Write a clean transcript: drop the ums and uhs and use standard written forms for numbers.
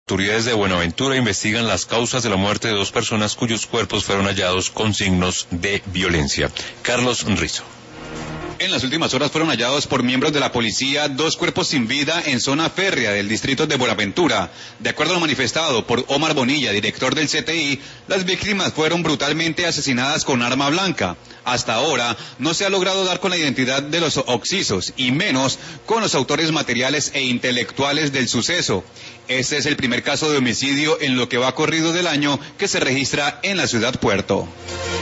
Autoridades de Buenaventura investigan las causas de la muerte de 2 personas cuyos cuerpos fueron hallados con signos de violencia. Carlos Rizo. En las últimas horas fueron hallados por miembros de la policía 2 cuerpos sin vida en zona férrea del distrito de Buenaventura. De acuerdo a lo manifestado por Omar Bonilla, director del CTI, las víctimas fueron brutalmente asesinadas con arma blanca. Hasta ahora no se ha logrado dar con la identidad de los occisos y menos con los autores materiales e intelectuales del suceso. Este es el primer caso de homicidio en lo que va corrido del año que se registra en la ciudad Puerto.